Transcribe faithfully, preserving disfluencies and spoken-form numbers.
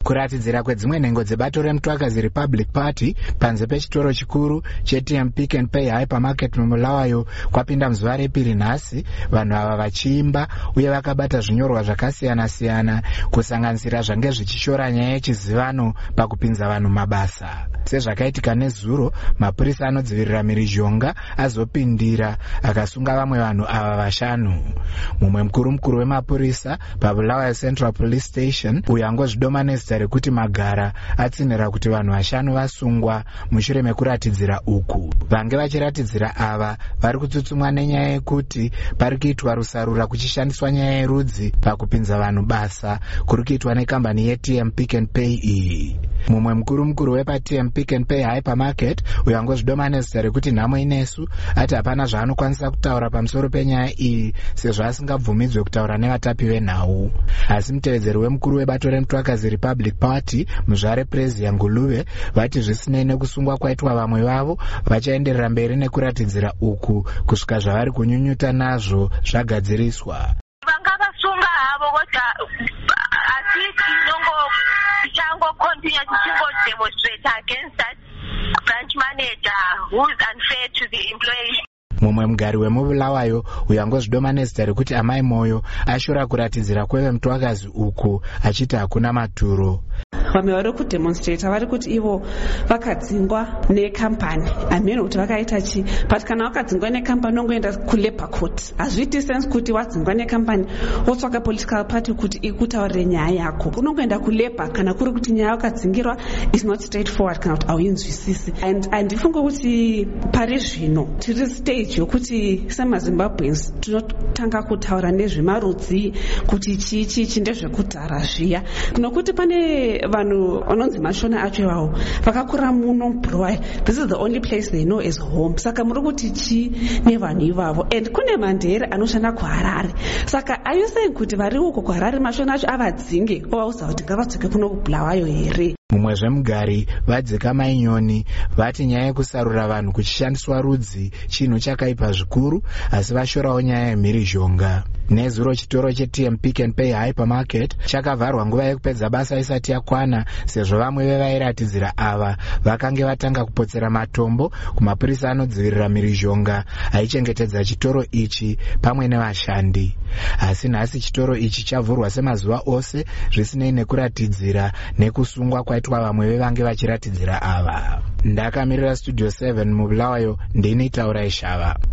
Kuratidzira kwedzimwe nhengo dzebato reMutwakazi Republic Party panze pechitoro chikuru cheT M Pick and Pay Hypermarket muMulawayo kwapinda muzuva repiri nhasi, vanhu ava vachiimba uye vakabata zvinyorwa zvakasiyana-siyana kusanganisira zvange zvichishora nyaya yechizivano pakupinza vanhu mabasa. Sezvakaitika nezuro, mapurisa anodzivirira mhirizhonga azopindira akasunga vamwe vanhu ava vashanu. Mumwe mukuru mukuru wemapurisa paBulawayo Central Police Station uyo angozvidoma nezita rekuti Magara atsinhira kuti vanhu vashanu vasungwa mushure mekuratidzira uku. Vange vachiratidzira ava vari kutsutsumwa nenyaya yekuti pari kuitwa rusarura kuchishandiswa nyaya yerudzi pakupinza vanhu basa kuri kuitwa nekambani yeT M Pick and Pay iyi. Mumwe mukuru mukuru wepaT M Pick and Pay Hypermarket uyo angozvidoma nezita rekuti Nhamo Inesu ati hapana zvaanokwanisa kutaura pamusoro penyaya iyi sezvo asingabvumidzwe kutaura nevatapi venhau. Asi mutevedzeri wemukuru webato reMutwakazi Republic Party muzvare Prezia Nguluve vati zvisinei nekusungwa kwaitwa vamwe vavo vachaenderera mberi nekuratidzira uku kusvika zvavari kunyunyuta nazvo zvagadziriswa. Vangavasunga havo kodwa asi tinongo tichango continue tichingo demonstrate against that branch manager who is unfair to the employees. Mumwe mugari wemuBulawayo uyo angozvidoma nezita rekuti Amai Moyo ashora kuratidzira kweveMutwakazi uku achiti hakuna maturo. Vamwe vari kudemonstrata vari kuti ivo vakadzingwa nekambani. Hameno kuti vakaita chi, but kana wakadzingwa nekambani unongoenda kuLabour Court. Hazviiti sense kuti wadzingwa nekambani wotsvaka political party kuti ikutaurire nyaya yako. Unongoenda kuLabour kana kuri kuti nyaya wakadzingirwa is not straightforward kana kuti auinzwisisi. And handifunge kuti pari zvino tiri stage yokuti semaZimbabweans tinotanga kutaura nezvemarudzi kuti chii chii ndezvekudhara zviya. Nokuti pane vanhu vanonzi mashona acho ivavo vakakura muno muBulawayo. This is the only place they know is home. Saka muri kuti chi nevanhu ivavo. And kune mandere anoshanda kuHarare. Saka are you saying kuti vari uko kuHarare mashona acho avadzinge ovauza kuti ngavadzoke kuno kuBulawayo here? Mumwe zvemugari vadzika Mainyoni vati nyaya yekusarura vanhu kuchishandiswa rudzi chinhu chakaipa zvikuru, asi vashorawo nyaya yemhirizhonga. Nezuro chitoro cheT M Pick and Pay Hypermarket chakavharwa nguva yekupedza basa isati yakwana sezvo vamwe vevairatidzira ava vakange vatanga kupotsera matombo kumapurisa anodzivirira mhirizhonga aichengetedza chitoro ichi pamwe nevashandi. Asi nhasi chitoro ichi chavhurwa semazuva ose zvisinei nekuratidzira nekusungwa kwaitwa vamwe vevange vachiratidzira ava. Ndakamirira Studio seven muBulawayo, ndini Taura Ishava.